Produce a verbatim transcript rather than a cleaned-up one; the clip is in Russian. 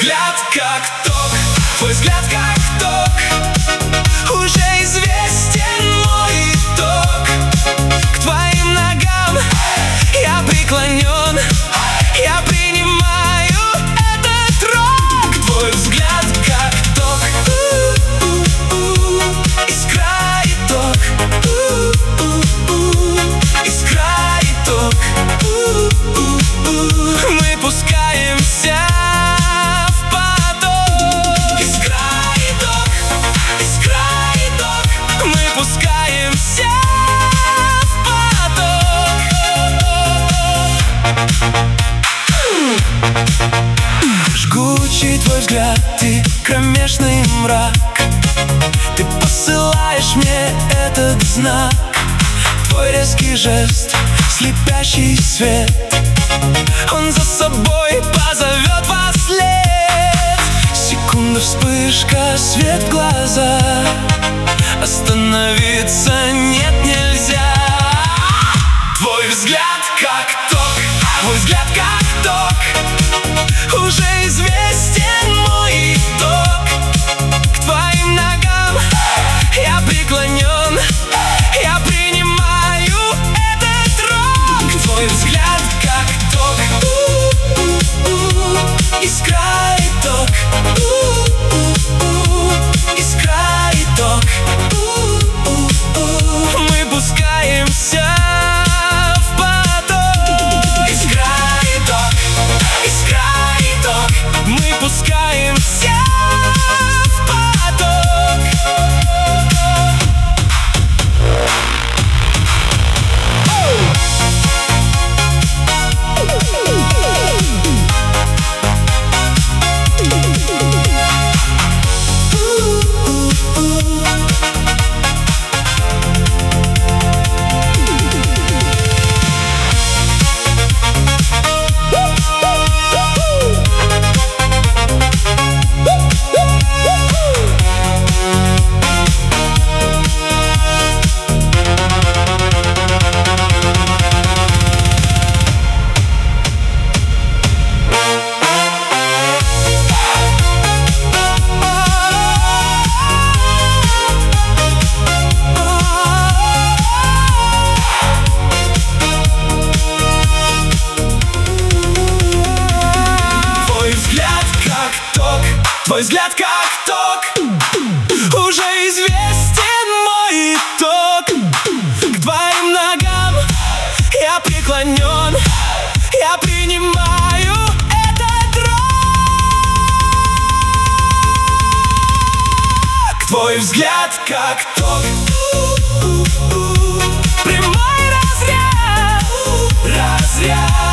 взгляд как ток, твой взгляд как ток. Уже известен мой итог. К твоим ногам я преклонен, я принимаю этот рок. Твой взгляд как ток, искра и ток, искра и ток. Мы пускаемся в поток. Искра и ток, искра и ток. Мы пускаемся в поток. Жгучий твой взгляд и кромешный мрак. Ты посылаешь мне этот знак. Твой резкий жест, слепящий свет, он за собой позовет во след. Секунда, вспышка, свет в глаза. Остановиться нет, нельзя. Твой взгляд как ток, твой взгляд как ток. Уже известен мой итог. К твоим ногам я преклонен, я принимаю этот рок. Твой взгляд как ток, искра и ток, искра и ток. Мы пускаемся в поток. Искра и ток, искра и ток. Мы пускаемся в поток. Твой взгляд как ток, уже известен мой итог. К твоим ногам я преклонен, я принимаю этот рок. Твой взгляд как ток, прямой разряд, разряд.